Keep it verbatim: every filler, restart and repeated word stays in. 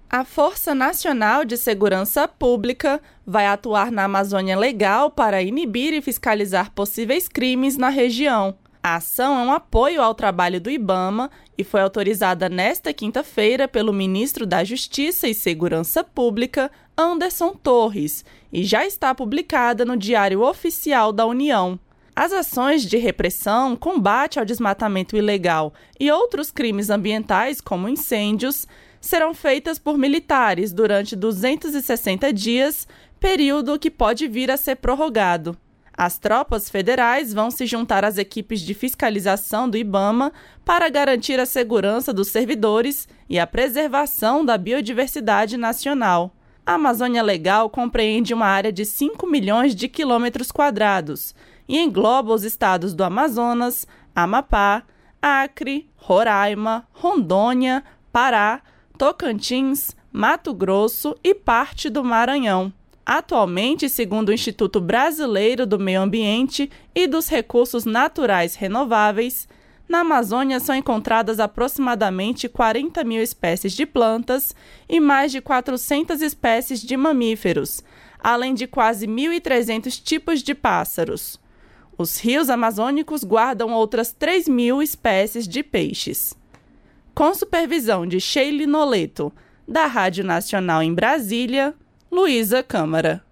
A Força Nacional de Segurança Pública vai atuar na Amazônia Legal para inibir e fiscalizar possíveis crimes na região. A ação é um apoio ao trabalho do IBAMA e foi autorizada nesta quinta-feira pelo ministro da Justiça e Segurança Pública, Anderson Torres, e já está publicada no Diário Oficial da União. As ações de repressão, combate ao desmatamento ilegal e outros crimes ambientais, como incêndios, serão feitas por militares durante duzentos e sessenta dias, período que pode vir a ser prorrogado. As tropas federais vão se juntar às equipes de fiscalização do IBAMA para garantir a segurança dos servidores e a preservação da biodiversidade nacional. A Amazônia Legal compreende uma área de cinco milhões de quilômetros quadrados e engloba os estados do Amazonas, Amapá, Acre, Roraima, Rondônia, Pará, Tocantins, Mato Grosso e parte do Maranhão. Atualmente, segundo o Instituto Brasileiro do Meio Ambiente e dos Recursos Naturais Renováveis, na Amazônia são encontradas aproximadamente quarenta mil espécies de plantas e mais de quatrocentas espécies de mamíferos, além de quase mil e trezentos tipos de pássaros. Os rios amazônicos guardam outras três mil espécies de peixes. Com supervisão de Sheila Noleto, da Rádio Nacional em Brasília, Luísa Câmara.